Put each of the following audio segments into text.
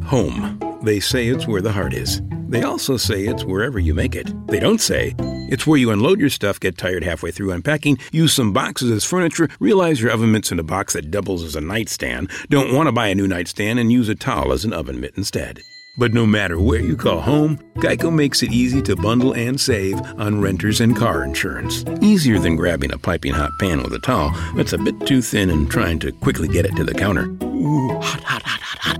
Home. They say it's where the heart is. They also say it's wherever you make it. They don't say it's where you unload your stuff, get tired halfway through unpacking, use some boxes as furniture, realize your oven mitt's in a box that doubles as a nightstand, don't want to buy a new nightstand, and use a towel as an oven mitt instead. But no matter where you call home, Geico makes it easy to bundle and save on renters and car insurance. Easier than grabbing a piping hot pan with a towel that's a bit too thin and trying to quickly get it to the counter. Ooh, hot, hot, hot, hot, hot.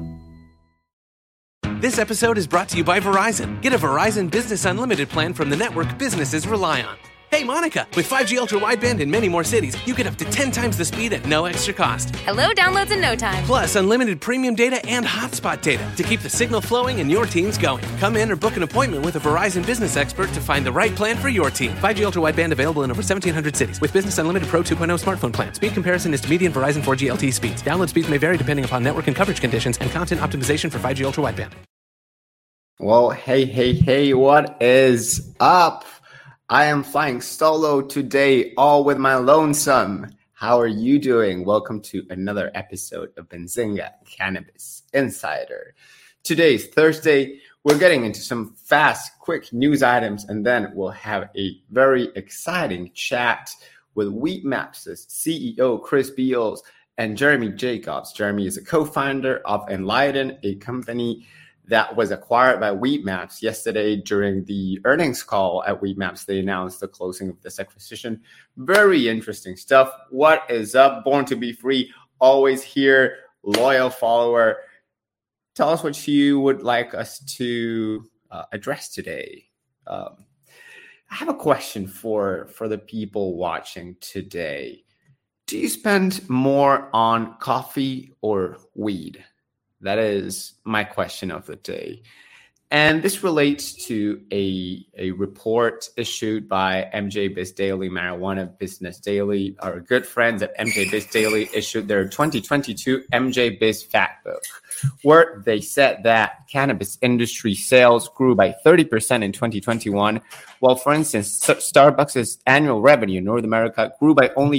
This episode is brought to you by Verizon. Get a Verizon Business Unlimited plan from the network businesses rely on. Hey, Monica, with 5G Ultra Wideband in many more cities, you get up to 10 times the speed at no extra cost. Hello, downloads in no time. Plus, unlimited premium data and hotspot data to keep the signal flowing and your teams going. Come in or book an appointment with a Verizon business expert to find the right plan for your team. 5G Ultra Wideband available in over 1,700 cities with Business Unlimited Pro 2.0 smartphone plan. Speed comparison is to median Verizon 4G LTE speeds. Download speeds may vary depending upon network and coverage conditions and content optimization for 5G Ultra Wideband. Well, hey, what is up? I am flying solo today, all with my lonesome. How are you doing? Welcome to another episode of Benzinga Cannabis Insider. Today's Thursday. We're getting into some fast, quick news items, and then we'll have a very exciting chat with Weedmaps' CEO, Chris Beals, and Jeremy Jacobs. Jeremy is a co-founder of Enlighten, a company that was acquired by Weedmaps. Yesterday during the earnings call at Weedmaps, they announced the closing of this acquisition. Very interesting stuff. What is up? Born to be free, always here, loyal follower. Tell us what you would like us to address today. I have a question for the people watching today. Do you spend more on coffee or weed? That is my question of the day. And this relates to a report issued by MJ Biz Daily, Marijuana Business Daily. Our good friends at MJ Biz Daily issued their 2022 MJ Biz Fact Book, where they said that cannabis industry sales grew by 30% in 2021, while, for instance, Starbucks' annual revenue in North America grew by only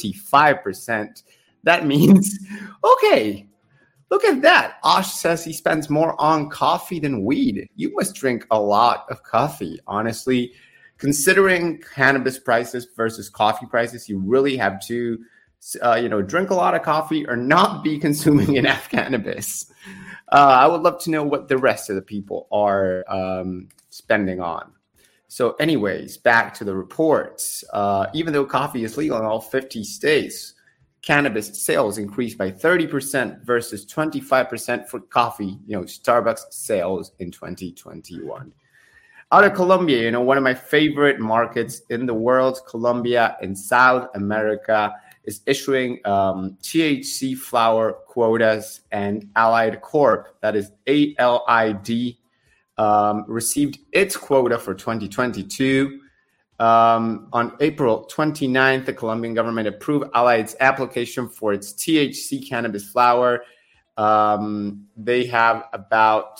25%. That means, okay, look at that. Osh says he spends more on coffee than weed. You must drink a lot of coffee. Honestly, considering cannabis prices versus coffee prices, you really have to, drink a lot of coffee or not be consuming enough cannabis. I would love to know what the rest of the people are spending on. So anyways, back to the reports. Even though coffee is legal in all 50 states, cannabis sales increased by 30% versus 25% for coffee, Starbucks sales in 2021. Out of Colombia, one of my favorite markets in the world, Colombia in South America, is issuing THC flower quotas, and Allied Corp, that is ALID, received its quota for 2022. On April 29th, the Colombian government approved Allied's application for its THC cannabis flower. They have about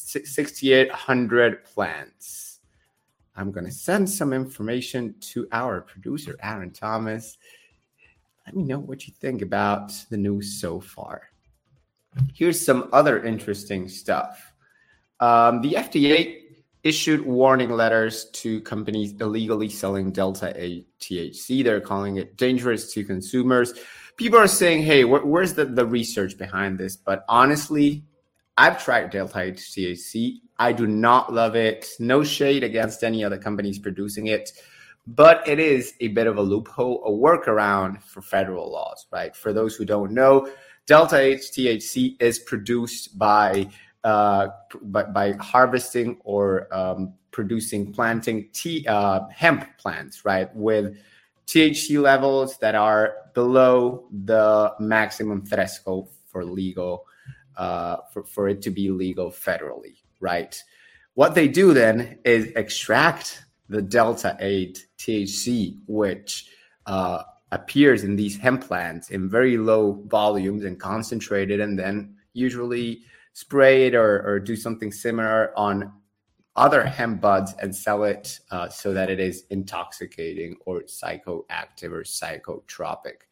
6,800 plants. I'm going to send some information to our producer, Aaron Thomas. Let me know what you think about the news so far. Here's some other interesting stuff. The FDA issued warning letters to companies illegally selling Delta 8 THC. They're calling it dangerous to consumers. People are saying, hey, where's the research behind this? But honestly, I've tried Delta 8 THC. I do not love it. No shade against any other companies producing it. But it is a bit of a loophole, a workaround for federal laws, right? For those who don't know, Delta 8 THC is produced by harvesting or planting hemp plants, right, with THC levels that are below the maximum threshold for legal, for it to be legal federally, right? What they do then is extract the Delta 8 THC, which appears in these hemp plants in very low volumes and concentrated, and then usually spray it or do something similar on other hemp buds and sell it so that it is intoxicating or psychoactive or psychotropic.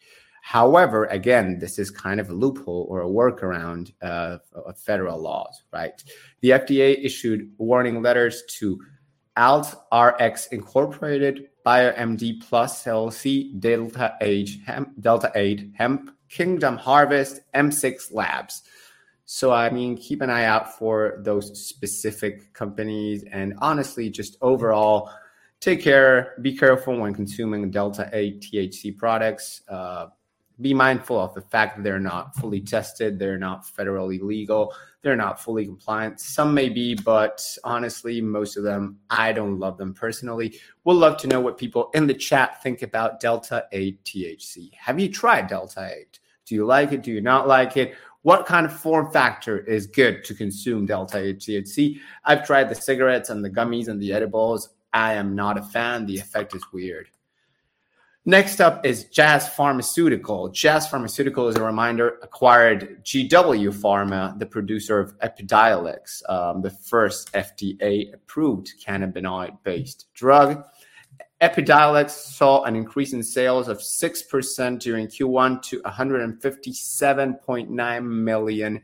However, again, this is kind of a loophole or a workaround of federal laws, right? The FDA issued warning letters to AltRx Incorporated, BioMD Plus LLC, Delta 8 Hemp, Kingdom Harvest, M6 Labs. So, I mean, keep an eye out for those specific companies. And honestly, just overall, take care, be careful when consuming Delta 8 THC products. Be mindful of the fact that they're not fully tested, they're not federally legal, they're not fully compliant. Some may be, but honestly, most of them, I don't love them personally. We'll love to know what people in the chat think about Delta 8 THC. Have you tried Delta 8? Do you like it? Do you not like it? What kind of form factor is good to consume Delta 8 THC? I've tried the cigarettes and the gummies and the edibles. I am not a fan. The effect is weird. Next up is Jazz Pharmaceutical. Jazz Pharmaceutical, as a reminder, acquired GW Pharma, the producer of Epidiolex, the first FDA-approved cannabinoid-based drug. Epidiolex saw an increase in sales of 6% during Q1 to $157.9 million.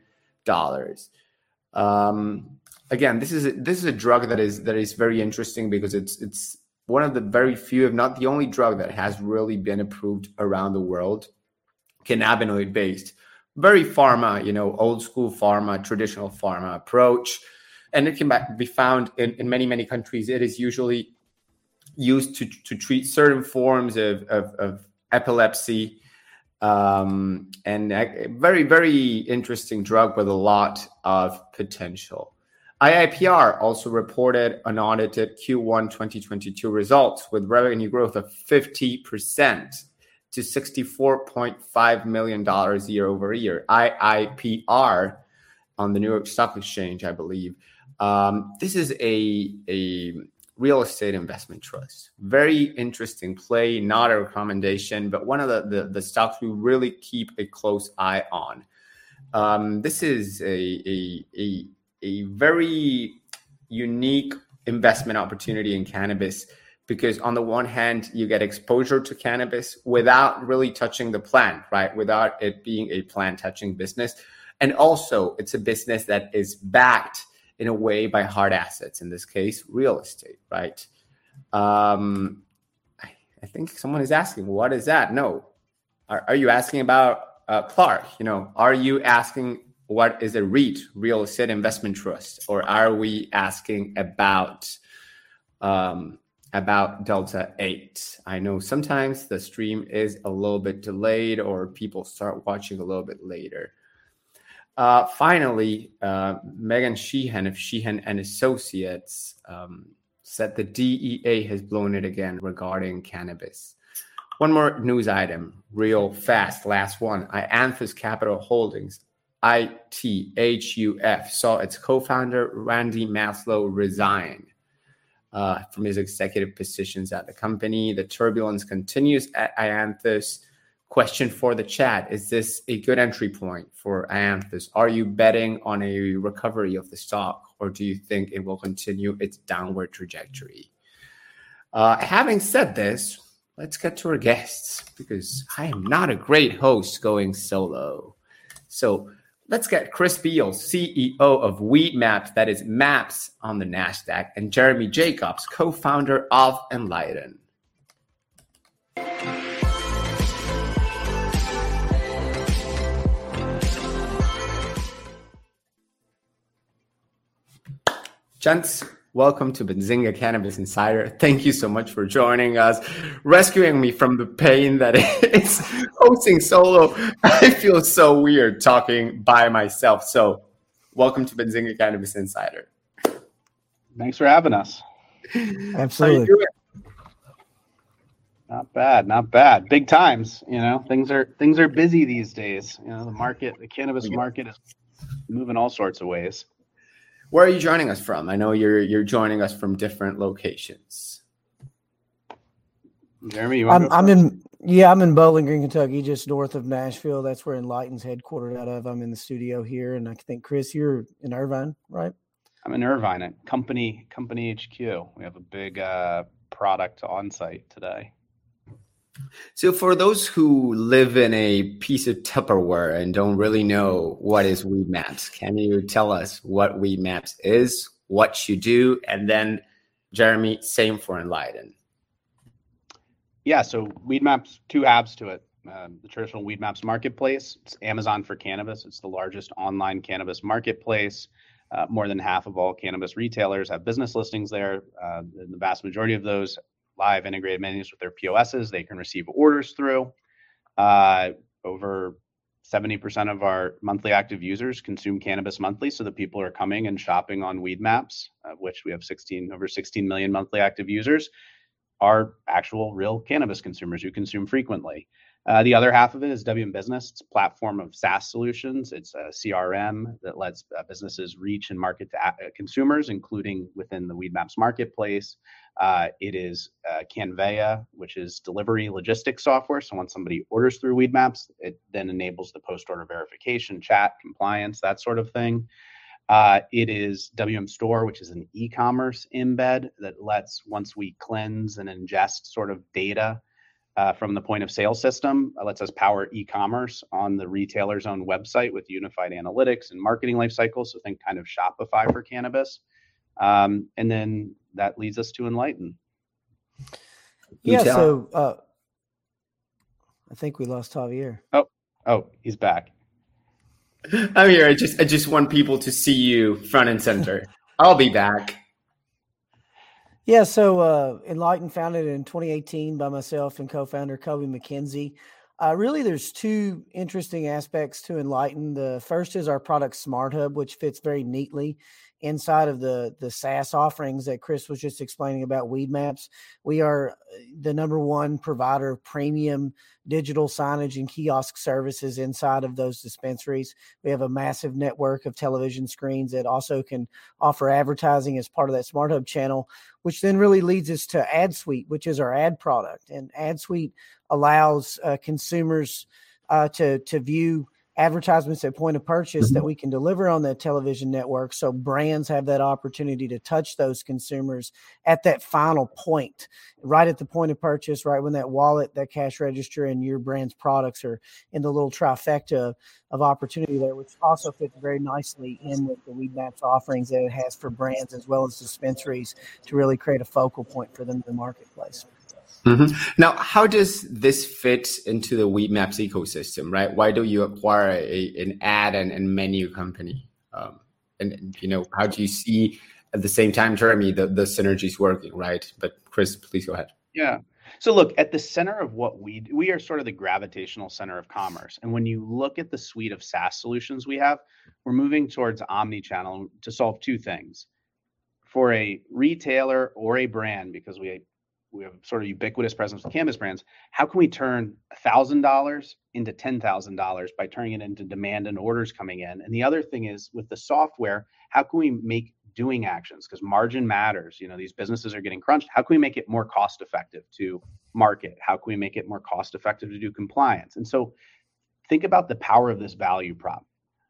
Again, this is a drug that is very interesting because it's one of the very few, if not the only drug that has really been approved around the world, cannabinoid-based. Very pharma, old school pharma, traditional pharma approach. And it can be found in many, many countries. It is usually used to treat certain forms of epilepsy. And a very, very interesting drug with a lot of potential. IIPR also reported unaudited Q1 2022 results with revenue growth of 50% to $64.5 million year over year. IIPR on the New York Stock Exchange, I believe. This is a real estate investment trust. Very interesting play, not a recommendation, but one of the stocks we really keep a close eye on. This is a very unique investment opportunity in cannabis because on the one hand, you get exposure to cannabis without really touching the plant, right? Without it being a plant-touching business. And also, it's a business that is backed in a way by hard assets, in this case, real estate, right? I think someone is asking, what is that? No. Are you asking about Clark? Are you asking what is a REIT, real estate investment trust, or are we asking about Delta 8? I know sometimes the stream is a little bit delayed or people start watching a little bit later. Finally, Megan Sheehan of Sheehan and Associates said the DEA has blown it again regarding cannabis. One more news item, real fast, last one. Ianthus Capital Holdings, ITHUF, saw its co-founder Randy Maslow resign from his executive positions at the company. The turbulence continues at Ianthus. Question for the chat: is this a good entry point for Ianthus? Are you betting on a recovery of the stock, or do you think it will continue its downward trajectory? Having said this, let's get to our guests because I am not a great host going solo. So let's get Chris Beal, CEO of Weedmaps, that is Maps on the NASDAQ, and Jeremy Jacobs, co-founder of Enlighten. Gents, welcome to Benzinga Cannabis Insider. Thank you so much for joining us, rescuing me from the pain that is hosting solo. I feel so weird talking by myself. So welcome to Benzinga Cannabis Insider. Thanks for having us. Absolutely. How you doing? Not bad, not bad. Big times, things are busy these days. The cannabis market is moving all sorts of ways. Where are you joining us from? I know you're joining us from different locations. Jeremy, I'm in Bowling Green, Kentucky, just north of Nashville. That's where Enlighten's headquartered out of. I'm in the studio here, and I think Chris, you're in Irvine, right? I'm in Irvine at Company HQ. We have a big product on site today. So for those who live in a piece of Tupperware and don't really know what is Weedmaps, can you tell us what Weedmaps is, what you do, and then Jeremy, same for Enlighten. Yeah, so Weedmaps, two halves to it. The traditional Weedmaps marketplace, it's Amazon for cannabis. It's the largest online cannabis marketplace. More than half of all cannabis retailers have business listings there. The vast majority of those live integrated menus with their POSs they can receive orders through. Over 70% of our monthly active users consume cannabis monthly, so the people are coming and shopping on Weedmaps, of which we have over 16 million monthly active users, are actual real cannabis consumers who consume frequently. The other half of it is WM Business. It's a platform of SaaS solutions. It's a CRM that lets businesses reach and market to consumers, including within the Weedmaps marketplace. It is Canveya, which is delivery logistics software. So when somebody orders through Weedmaps, it then enables the post-order verification, chat, compliance, that sort of thing. It is WM Store, which is an e-commerce embed that lets, once we cleanse and ingest sort of data from the point of sale system, lets us power e-commerce on the retailer's own website with unified analytics and marketing life cycles. So think kind of Shopify for cannabis. And then that leads us to Enlighten. Yeah, so I think we lost Javier. Oh, he's back. I'm here. I just want people to see you front and center. I'll be back. Yeah, so Enlighten, founded in 2018 by myself and co-founder Kobe McKenzie. Really, there's two interesting aspects to Enlighten. The first is our product Smart Hub, which fits very neatly inside of the SaaS offerings that Chris was just explaining about Weedmaps. We are the number one provider of premium digital signage and kiosk services inside of those dispensaries. We have a massive network of television screens that also can offer advertising as part of that Smart Hub channel, which then really leads us to AdSuite, which is our ad product. And AdSuite allows consumers to view advertisements at point of purchase that we can deliver on that television network. So brands have that opportunity to touch those consumers at that final point, right at the point of purchase, right when that wallet, that cash register, and your brand's products are in the little trifecta of opportunity there, which also fits very nicely in with the Weedmaps offerings that it has for brands as well as dispensaries to really create a focal point for them in the marketplace. Mm-hmm. Now, how does this fit into the Weedmaps ecosystem, right? Why do you acquire an ad and menu company? And how do you see at the same time, Jeremy, the synergies working, right? But Chris, please go ahead. Yeah. So look, at the center of what we are sort of the gravitational center of commerce. And when you look at the suite of SaaS solutions we have, we're moving towards omni-channel to solve two things. For a retailer or a brand, because we have sort of ubiquitous presence with cannabis brands, how can we turn $1,000 into $10,000 by turning it into demand and orders coming in? And the other thing is, with the software, how can we make doing actions, because margin matters. These businesses are getting crunched. How can we make it more cost effective to market? How can we make it more cost effective to do compliance? And so think about the power of this value prop.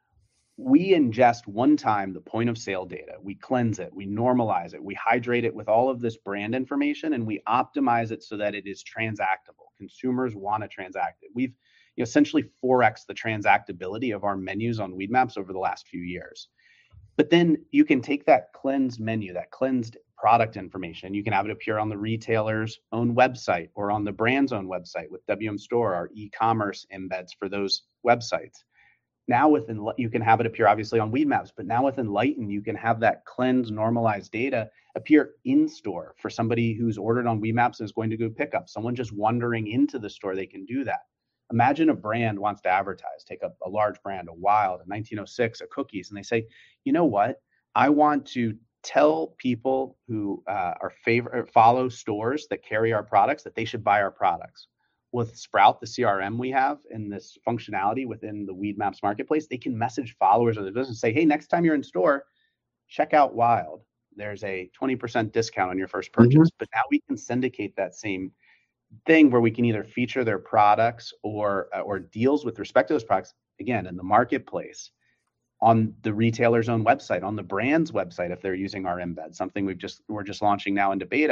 We ingest one time the point of sale data, we cleanse it, we normalize it, we hydrate it with all of this brand information, and we optimize it so that it is transactable. Consumers want to transact it. We've essentially 4x the transactability of our menus on Weedmaps over the last few years. But then you can take that cleansed menu, that cleansed product information, you can have it appear on the retailer's own website or on the brand's own website with WM Store, our e-commerce embeds for those websites. Now you can have it appear obviously on Weedmaps, but now with Enlighten, you can have that cleansed, normalized data appear in store for somebody who's ordered on Weedmaps and is going to go pick up. Someone just wandering into the store, they can do that. Imagine a brand wants to advertise, take a large brand, a Wild, a 1906, a Cookies, and they say, you know what? I want to tell people who follow stores that carry our products that they should buy our products. With Sprout, the CRM we have, and this functionality within the Weedmaps marketplace, they can message followers of the business and say, hey, next time you're in store, check out Wild. There's a 20% discount on your first purchase. Mm-hmm. But now we can syndicate that same thing where we can either feature their products or deals with respect to those products, again, in the marketplace, on the retailer's own website, on the brand's website, if they're using our embed, something we're just launching now into beta.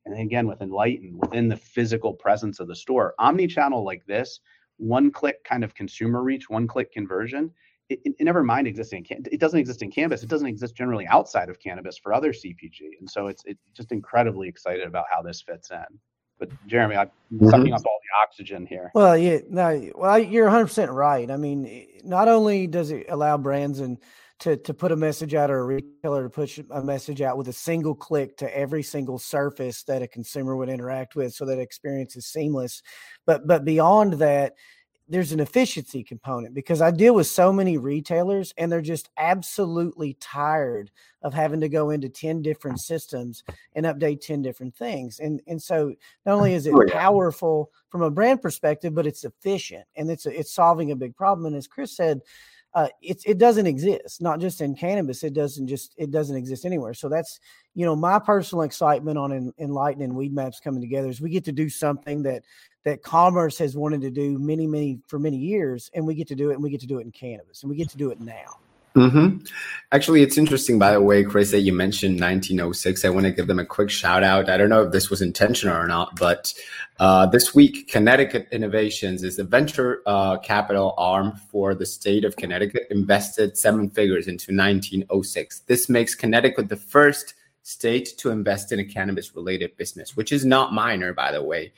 And again, with Enlighten, within the physical presence of the store, omni-channel like this, one-click kind of consumer reach, one-click conversion, it never mind existing. It doesn't exist in cannabis. It doesn't exist generally outside of cannabis for other CPG. And so it's just incredibly excited about how this fits in. But Jeremy, I'm sucking up all the oxygen here. Well, yeah, no, well, you're 100% right. I mean, not only does it allow brands and to put a message out, or a retailer to push a message out with a single click to every single surface that a consumer would interact with, so that experience is seamless. But beyond that, there's an efficiency component, because I deal with so many retailers and they're just absolutely tired of having to go into 10 different systems and update 10 different things. And so not only is it powerful from a brand perspective, but it's efficient, and it's solving a big problem. And as Chris said, it doesn't exist, not just in cannabis. It doesn't exist anywhere. So that's, my personal excitement on Enlighten and Weedmaps coming together is we get to do something that commerce has wanted to do for many years, and we get to do it, and we get to do it in cannabis, and we get to do it now. Mm-hmm. Actually, it's interesting, by the way, Chris, that you mentioned 1906. I want to give them a quick shout out. I don't know if this was intentional or not, but this week, Connecticut Innovations is the venture capital arm for the state of Connecticut, invested 7 figures into 1906. This makes Connecticut the first state to invest in a cannabis-related business, which is not minor, by the way.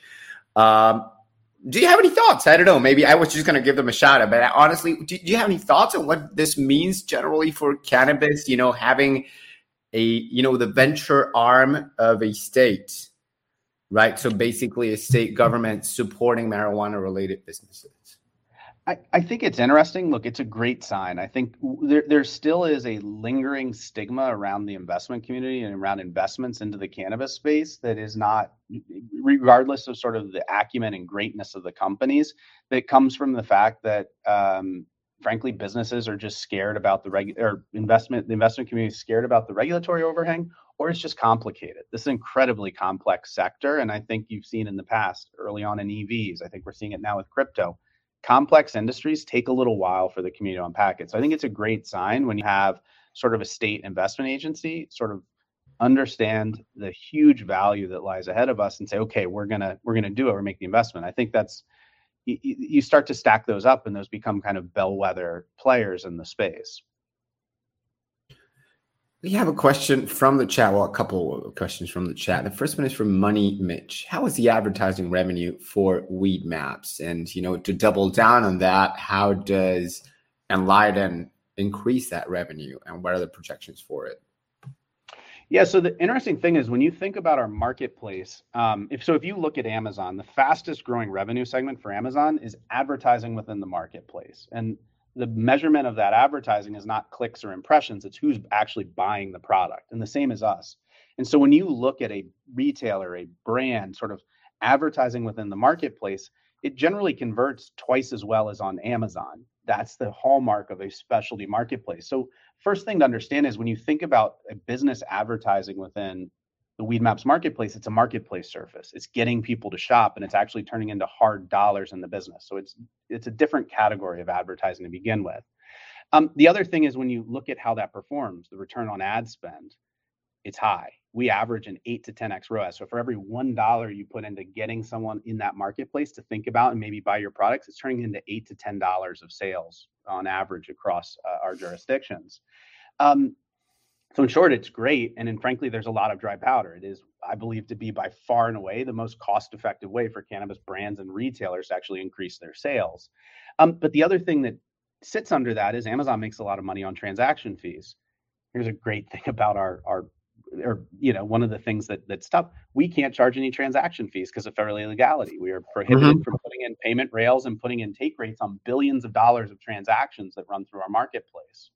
Do you have any thoughts? I don't know. Maybe I was just going to give them a shout out, but honestly, do you have any thoughts on what this means generally for cannabis? Having the venture arm of a state, right? So basically a state government supporting marijuana related businesses. I think it's interesting. Look, it's a great sign. I think there still is a lingering stigma around the investment community and around investments into the cannabis space that is not, regardless of sort of the acumen and greatness of the companies, that comes from the fact that, frankly, businesses are just scared about the investment community is scared about the regulatory overhang, or it's just complicated. This is an incredibly complex sector. And I think you've seen in the past, early on in EVs, I think we're seeing it now with crypto. Complex industries take a little while for the community to unpack it. So I think it's a great sign when you have sort of a state investment agency sort of understand the huge value that lies ahead of us and say, okay, we're gonna do it, we're making the investment. I think that's, you start to stack those up, and those become kind of bellwether players in the space. We have a question from the chat. Well, a couple of questions from the chat. The first one is from Money Mitch. How is the advertising revenue for Weedmaps? And, to double down on that, how does Enlighten increase that revenue, and what are the projections for it? Yeah, so the interesting thing is when you think about our marketplace, if you look at Amazon, the fastest growing revenue segment for Amazon is advertising within the marketplace. And the measurement of that advertising is not clicks or impressions, it's who's actually buying the product. And the same as us. And so when you look at a retailer, a brand sort of advertising within the marketplace, it generally converts twice as well as on Amazon. That's the hallmark of a specialty marketplace. So first thing to understand is when you think about a business advertising within the Weedmaps marketplace, it's a marketplace surface. It's getting people to shop, and it's actually turning into hard dollars in the business. So it's a different category of advertising to begin with. The other thing is when you look at how that performs, the return on ad spend, it's high. We average an 8 to 10x ROAS. So for every $1 you put into getting someone in that marketplace to think about and maybe buy your products, it's turning into $8 to $10 of sales on average across our jurisdictions. So in short, it's great. And frankly, there's a lot of dry powder. It is, I believe, to be by far and away the most cost-effective way for cannabis brands and retailers to actually increase their sales. But the other thing that sits under that is Amazon makes a lot of money on transaction fees. Here's a great thing about one of the things that's tough. We can't charge any transaction fees because of federal illegality. We are prohibited from putting in payment rails and putting in take rates on billions of dollars of transactions that run through our marketplace.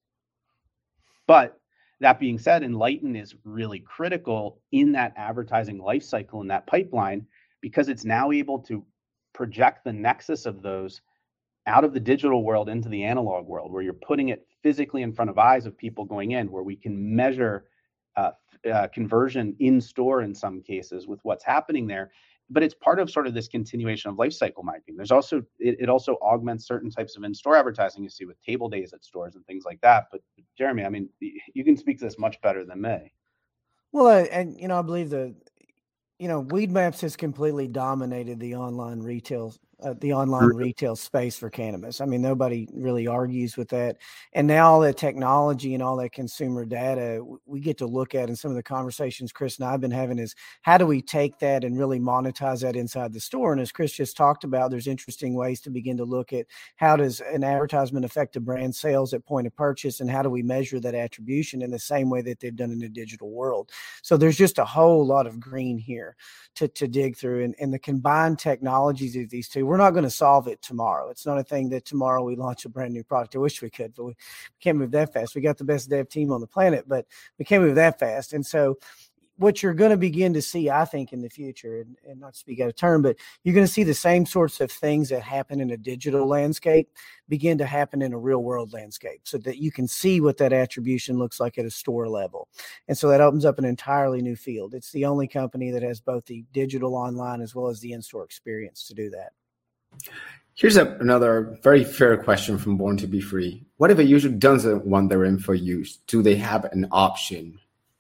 But that being said, Enlighten is really critical in that advertising life cycle, in that pipeline, because it's now able to project the nexus of those out of the digital world into the analog world, where you're putting it physically in front of eyes of people going in, where we can measure conversion in store in some cases with what's happening there. But it's part of sort of this continuation of life cycle marketing. There's also, it also augments certain types of in-store advertising you see with table days at stores and things like that. But Jeremy, I mean, you can speak to this much better than me. Well, I believe Weedmaps has completely dominated the online retail space for cannabis. I mean, nobody really argues with that. And now all that technology and all that consumer data we get to look at, and some of the conversations Chris and I have been having is how do we take that and really monetize that inside the store? And as Chris just talked about, there's interesting ways to begin to look at how does an advertisement affect a brand sales at point of purchase, and how do we measure that attribution in the same way that they've done in the digital world. So there's just a whole lot of green here to dig through, and the combined technologies of these two. We're not going to solve it tomorrow. It's not a thing that tomorrow we launch a brand new product. I wish we could, but we can't move that fast. We got the best dev team on the planet, but we can't move that fast. And so what you're going to begin to see, I think, in the future, and not to speak out of turn, but you're going to see the same sorts of things that happen in a digital landscape begin to happen in a real world landscape, so that you can see what that attribution looks like at a store level. And so that opens up an entirely new field. It's the only company that has both the digital online as well as the in-store experience to do that. Here's another very fair question from Born to Be Free. What if a user doesn't want their info used? Do they have an option?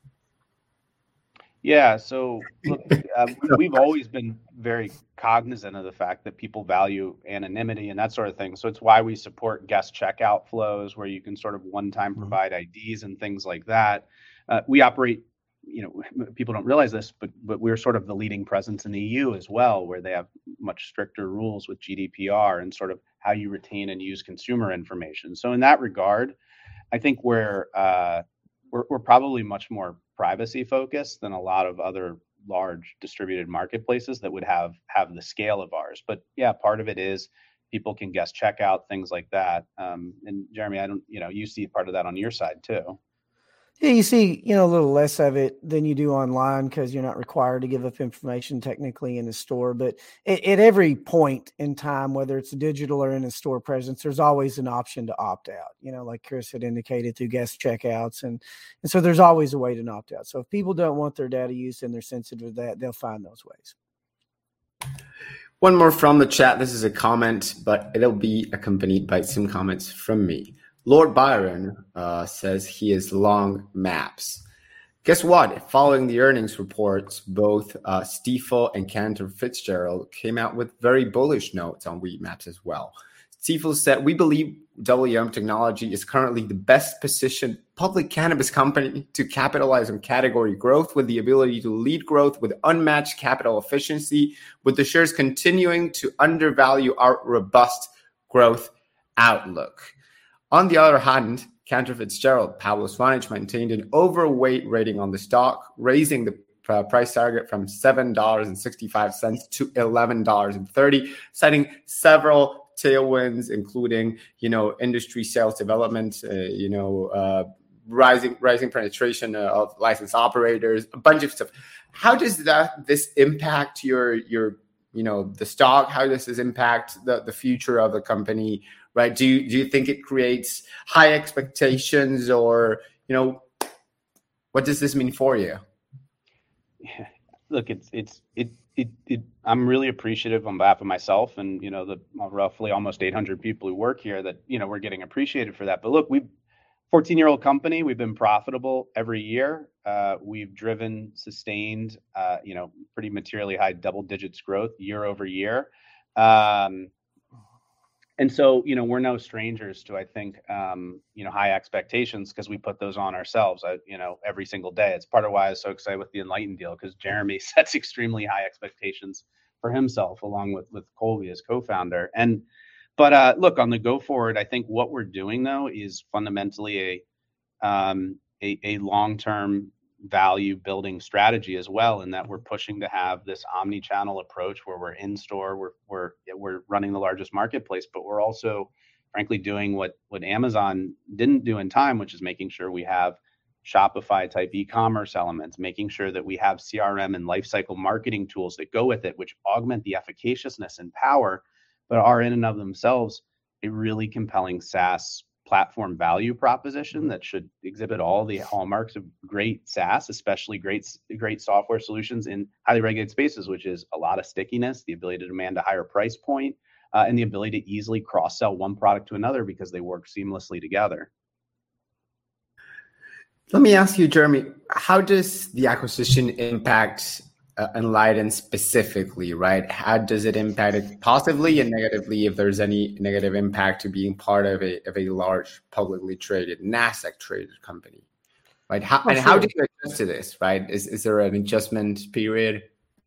Yeah, so look, we've always been very cognizant of the fact that people value anonymity and that sort of thing. So it's why we support guest checkout flows where you can sort of one-time provide IDs and things like that. We operate, people don't realize this, but we're sort of the leading presence in the EU as well, where they have much stricter rules with GDPR and sort of how you retain and use consumer information. So in that regard, I think we're probably much more privacy focused than a lot of other large distributed marketplaces that would have the scale of ours. But yeah, part of it is people can guest check out, things like that. And Jeremy, you see part of that on your side too. Yeah, you see, a little less of it than you do online because you're not required to give up information technically in the store. But at every point in time, whether it's digital or in a store presence, there's always an option to opt out, like Chris had indicated through guest checkouts. And so there's always a way to opt out. So if people don't want their data used and they're sensitive to that, they'll find those ways. One more from the chat. This is a comment, but it'll be accompanied by some comments from me. Lord Byron says he is long maps. Guess what? Following the earnings reports, both Stifel and Cantor Fitzgerald came out with very bullish notes on Weedmaps as well. Stifel said, "We believe WM Technology is currently the best positioned public cannabis company to capitalize on category growth with the ability to lead growth with unmatched capital efficiency, with the shares continuing to undervalue our robust growth outlook." On the other hand, Cantor Fitzgerald, Pablo Swanich, maintained an overweight rating on the stock, raising the price target from $7.65 to $11.30, citing several tailwinds, including, industry sales development, rising penetration of licensed operators, a bunch of stuff. How does this impact your the stock? How does this impact the future of the company? Right? Do you think it creates high expectations, or what does this mean for you? Yeah. Look, I'm really appreciative on behalf of myself and the roughly almost 800 people who work here that we're getting appreciated for that. But look, 14-year-old company. We've been profitable every year. We've driven sustained, pretty materially high double digits growth year over year. And so, we're no strangers to, I think, high expectations because we put those on ourselves, every single day. It's part of why I was so excited with the Enlighten deal, because Jeremy sets extremely high expectations for himself, along with Colby as co-founder. But look, on the go forward, I think what we're doing though is fundamentally a long-term value building strategy as well, in that we're pushing to have this omni-channel approach where we're in store, we're running the largest marketplace, but we're also frankly doing what Amazon didn't do in time, which is making sure we have Shopify type e-commerce elements, making sure that we have CRM and lifecycle marketing tools that go with it, which augment the efficaciousness and power, but are in and of themselves a really compelling SaaS platform value proposition that should exhibit all the hallmarks of great SaaS, especially great software solutions in highly regulated spaces, which is a lot of stickiness, the ability to demand a higher price point, and the ability to easily cross-sell one product to another because they work seamlessly together. Let me ask you, Jeremy, how does the acquisition impact Enlighten specifically, right? How does it impact it positively and negatively, if there's any negative impact to being part of a large publicly traded NASDAQ traded company, right? How do you adjust to this, right? Is there an adjustment period?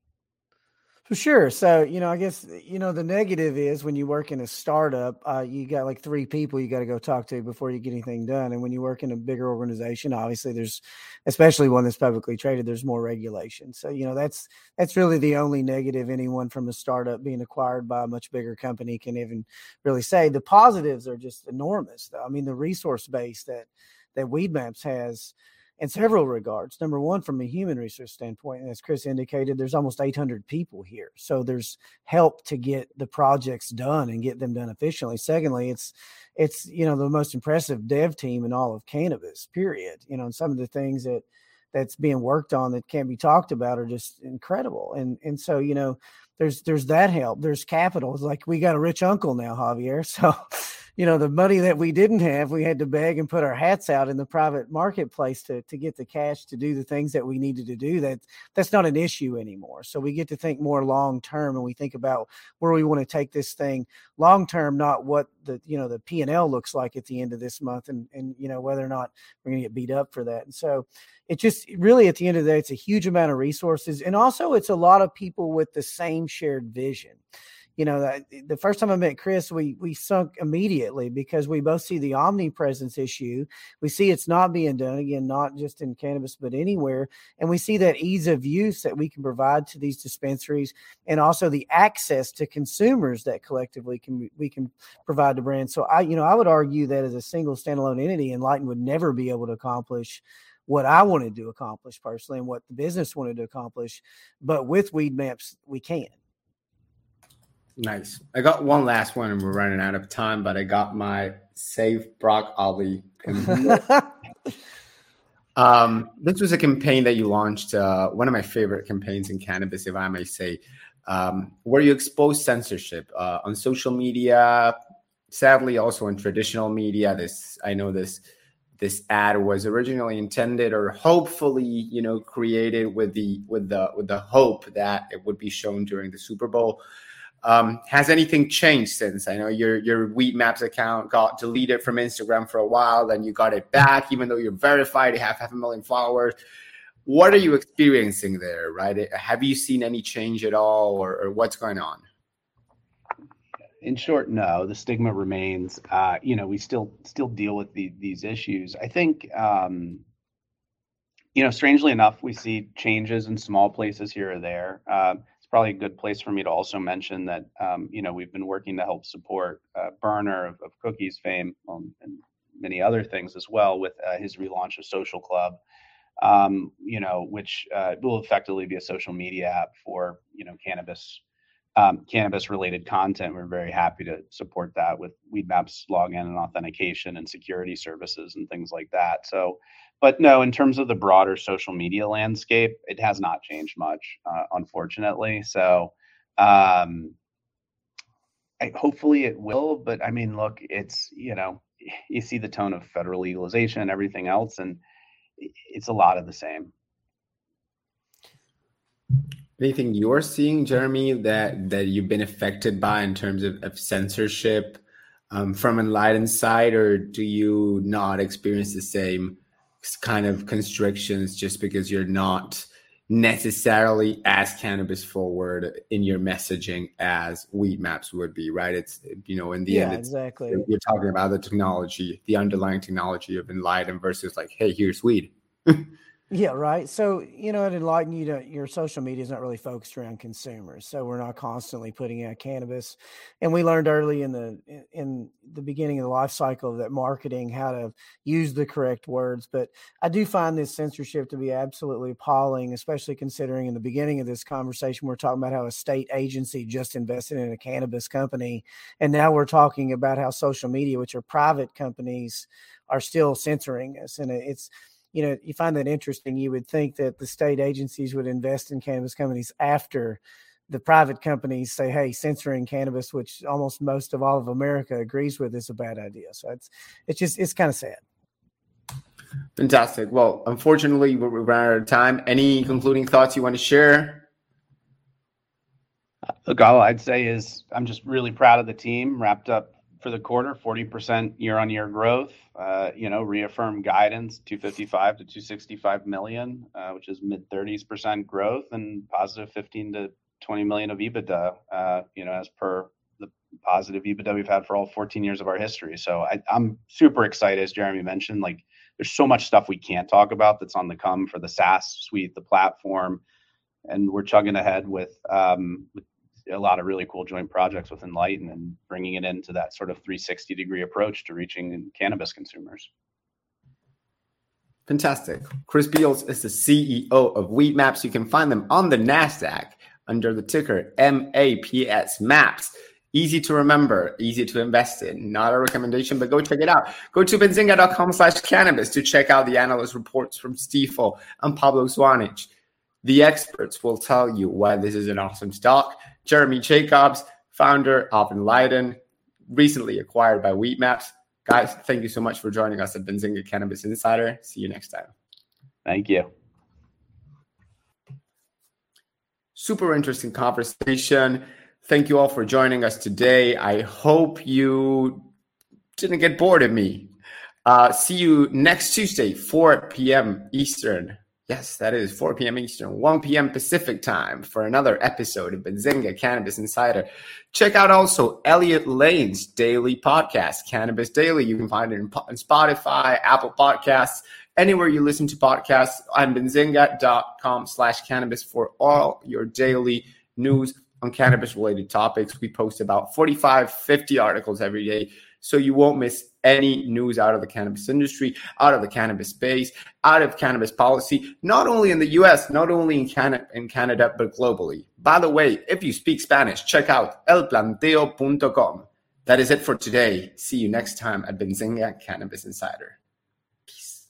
For sure. So, I guess, the negative is when you work in a startup, you got like 3 people you got to go talk to before you get anything done. And when you work in a bigger organization, obviously there's, especially one that's publicly traded, there's more regulation. So, that's really the only negative anyone from a startup being acquired by a much bigger company can even really say. The positives are just enormous, though. I mean, the resource base that Weedmaps has, in several regards. Number one, from a human resource standpoint, as Chris indicated, there's almost 800 people here. So there's help to get the projects done and get them done efficiently. Secondly, it's the most impressive dev team in all of cannabis, period. And some of the things that's being worked on that can't be talked about are just incredible. And so, there's that help. There's capital. It's like we got a rich uncle now, Javier. So, the money that we didn't have, we had to beg and put our hats out in the private marketplace to get the cash to do the things that we needed to do. That's not an issue anymore. So we get to think more long-term, and we think about where we want to take this thing long-term, not what the P&L looks like at the end of this month and whether or not we're going to get beat up for that. And so it just really, at the end of the day, it's a huge amount of resources. And also it's a lot of people with the same shared vision. The first time I met Chris, we sunk immediately because we both see the omnipresence issue. We see it's not being done, again, not just in cannabis, but anywhere. And we see that ease of use that we can provide to these dispensaries, and also the access to consumers that collectively we can provide to brands. So I would argue that as a single standalone entity, Enlighten would never be able to accomplish what I wanted to accomplish personally and what the business wanted to accomplish. But with Weedmaps, we can. Nice. I got one last one, and we're running out of time, but I got my Save Brock Ollie. This was a campaign that you launched, one of my favorite campaigns in cannabis, if I may say, where you exposed censorship on social media, sadly also in traditional media. This ad was originally intended, or hopefully, created with the hope that it would be shown during the Super Bowl. Has anything changed since? I know your Weedmaps account got deleted from Instagram for a while, then you got it back, even though you're verified, you have 500,000 followers. What are you experiencing there, right? Have you seen any change at all, or what's going on? In short, no. The stigma remains. We still deal with these issues. I think, strangely enough, we see changes in small places here or there. Probably a good place for me to also mention that, we've been working to help support Berner of Cookies fame, and many other things as well, with his relaunch of Social Club, which will effectively be a social media app for, cannabis related content. We're very happy to support that with Weedmaps login and authentication and security services and things like that. So, but no, in terms of the broader social media landscape, it has not changed much, unfortunately. So hopefully it will. But I mean, look, it's, you see the tone of federal legalization and everything else, and it's a lot of the same. Anything you're seeing, Jeremy, that you've been affected by in terms of censorship from Enlighten's side, or do you not experience the same kind of constrictions just because you're not necessarily as cannabis forward in your messaging as Weedmaps would be, right? It's, in the end, exactly. You're talking about the technology, the underlying technology of Enlighten versus like, hey, here's weed. Yeah, right. So, at Enlighten, your social media is not really focused around consumers. So we're not constantly putting out cannabis. And we learned early in the beginning of the life cycle of that marketing, how to use the correct words. But I do find this censorship to be absolutely appalling, especially considering in the beginning of this conversation, we're talking about how a state agency just invested in a cannabis company. And now we're talking about how social media, which are private companies, are still censoring us. And it's, you find that interesting. You would think that the state agencies would invest in cannabis companies after the private companies say, hey, censoring cannabis, which almost most of all of America agrees with, is a bad idea. So it's kind of sad. Fantastic. Well, unfortunately, we're out of time. Any concluding thoughts you want to share? Look, all I'd say is I'm just really proud of the team. Wrapped up for the quarter, 40% year-on-year growth. Reaffirm guidance, 255 to 265 million, which is mid-30% growth, and positive 15 to 20 million of EBITDA. As per the positive EBITDA we've had for all 14 years of our history. So I'm super excited, as Jeremy mentioned. Like, there's so much stuff we can't talk about that's on the come for the SaaS suite, the platform, and we're chugging ahead with a lot of really cool joint projects with Enlighten and bringing it into that sort of 360-degree approach to reaching cannabis consumers. Fantastic. Chris Beals is the CEO of Weedmaps. You can find them on the NASDAQ under the ticker MAPS, MAPS. Easy to remember, easy to invest in. Not a recommendation, but go check it out. Go to benzinga.com/cannabis to check out the analyst reports from Stifel and Pablo Zuanich. The experts will tell you why this is an awesome stock. Jeremy Jacobs, founder of Enlighten, recently acquired by Weedmaps. Guys, thank you so much for joining us at Benzinga Cannabis Insider. See you next time. Thank you. Super interesting conversation. Thank you all for joining us today. I hope you didn't get bored of me. See you next Tuesday, 4 p.m. Eastern. Yes, that is 4 p.m. Eastern, 1 p.m. Pacific time for another episode of Benzinga Cannabis Insider. Check out also Elliot Lane's daily podcast, Cannabis Daily. You can find it on Spotify, Apple Podcasts, anywhere you listen to podcasts, on benzinga.com/cannabis for all your daily news on cannabis-related topics. We post about 45, 50 articles every day, so you won't miss any news out of the cannabis industry, out of the cannabis space, out of cannabis policy, not only in the US, not only in Canada, but globally. By the way, if you speak Spanish, check out elplanteo.com. That is it for today. See you next time at Benzinga Cannabis Insider. Peace.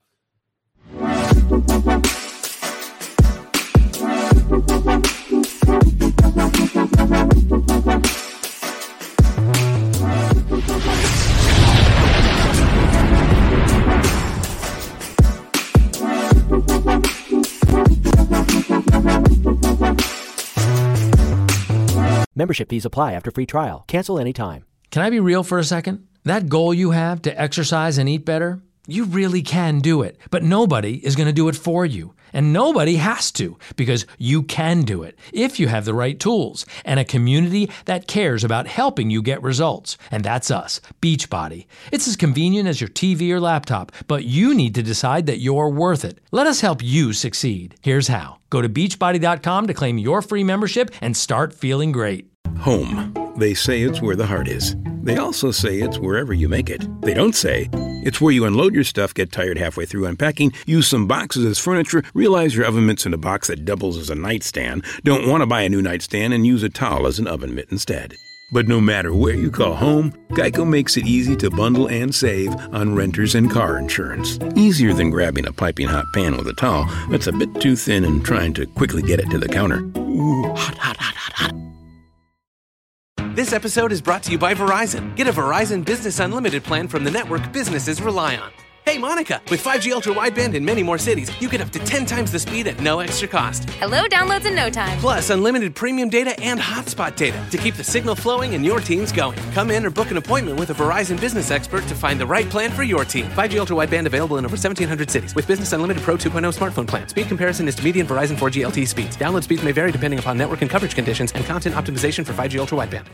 Membership fees apply after free trial. Cancel anytime. Can I be real for a second? That goal you have to exercise and eat better, you really can do it. But nobody is going to do it for you. And nobody has to, because you can do it if you have the right tools and a community that cares about helping you get results. And that's us, Beachbody. It's as convenient as your TV or laptop, but you need to decide that you're worth it. Let us help you succeed. Here's how. Go to beachbody.com to claim your free membership and start feeling great. Home. They say it's where the heart is. They also say it's wherever you make it. They don't say it's where you unload your stuff, get tired halfway through unpacking, use some boxes as furniture, realize your oven mitt's in a box that doubles as a nightstand, don't want to buy a new nightstand, and use a towel as an oven mitt instead. But no matter where you call home, Geico makes it easy to bundle and save on renters and car insurance. Easier than grabbing a piping hot pan with a towel that's a bit too thin and trying to quickly get it to the counter. Ooh, hot, hot, hot, hot, hot. This episode is brought to you by Verizon. Get a Verizon Business Unlimited plan from the network businesses rely on. Hey, Monica, with 5G Ultra Wideband in many more cities, you get up to 10 times the speed at no extra cost. Hello, downloads in no time. Plus, unlimited premium data and hotspot data to keep the signal flowing and your teams going. Come in or book an appointment with a Verizon business expert to find the right plan for your team. 5G Ultra Wideband available in over 1,700 cities with Business Unlimited Pro 2.0 smartphone plan. Speed comparison is to median Verizon 4G LTE speeds. Download speeds may vary depending upon network and coverage conditions and content optimization for 5G Ultra Wideband.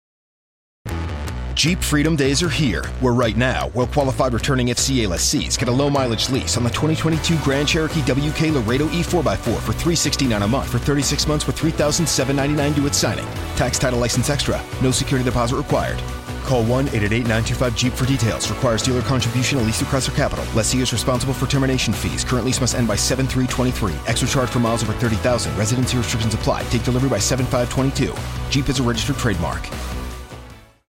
Jeep Freedom Days are here, where right now, well-qualified returning FCA lessees get a low-mileage lease on the 2022 Grand Cherokee WK Laredo E4x4 for $369 a month for 36 months with $3,799 due at signing. Tax, title, license extra. No security deposit required. Call 1-888-925-JEEP for details. Requires dealer contribution at least through Chrysler Capital. Lessee is responsible for termination fees. Current lease must end by 7/3/23. Extra charge for miles over 30,000. Residency restrictions apply. Take delivery by 7/5/22. Jeep is a registered trademark.